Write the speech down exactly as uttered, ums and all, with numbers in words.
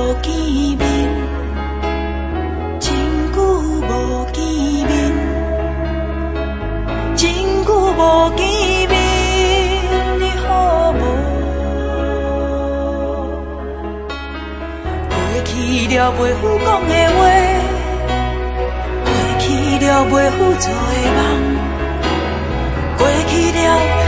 无见面，真久无见面，真久无见面，你好无？过去了袂赴讲的话，过去了袂赴做的梦，过去了。